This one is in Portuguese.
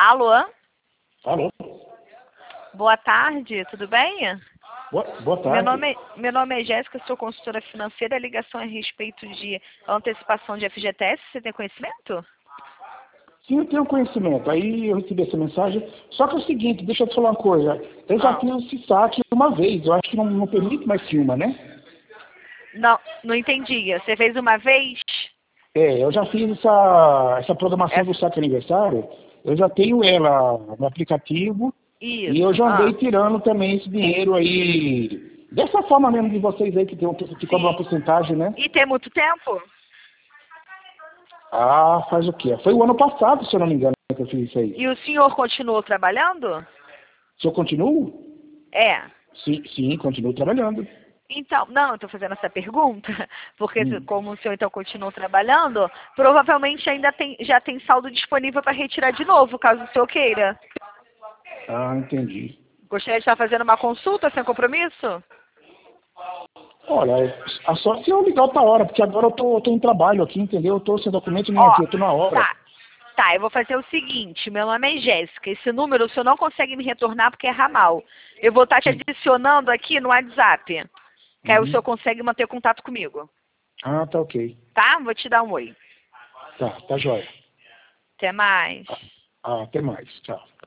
Alô? Alô? Boa tarde, tudo bem? Boa tarde. Meu nome é Jéssica, sou consultora financeira. A ligação é a respeito de antecipação de FGTS. Você tem conhecimento? Sim, eu tenho conhecimento. Aí eu recebi essa mensagem. Só que é o seguinte, deixa eu te falar uma coisa. Eu já fiz esse saque uma vez. Eu acho que não permite mais que uma, né? Não entendi. Você fez uma vez? Eu já fiz essa programação do saque aniversário. Eu já tenho ela no aplicativo. Isso. E eu já andei tirando também esse dinheiro aí. Dessa forma mesmo de vocês aí, que cobram uma porcentagem, né? E tem muito tempo? Ah, faz o quê? Foi o ano passado, se eu não me engano, que eu fiz isso aí. E o senhor continuou trabalhando? Se eu continuo? É. Sim, continuo trabalhando. Então, não, eu estou fazendo essa pergunta, porque como o senhor então continuou trabalhando, provavelmente ainda já tem saldo disponível para retirar de novo, caso o senhor queira. Ah, entendi. Gostaria de estar fazendo uma consulta sem compromisso? Olha, a sorte é eu ligar outra hora, porque agora eu tô em trabalho aqui, entendeu? Eu tô sem documento nenhum aqui, eu tô na obra. Tá, eu vou fazer o seguinte, meu nome é Jéssica, esse número o senhor não consegue me retornar porque é ramal. Eu vou estar te adicionando aqui no WhatsApp, que aí o senhor consegue manter contato comigo. Ah, tá ok. Tá? Vou te dar um oi. Tá jóia. Até mais. Até mais. Tchau.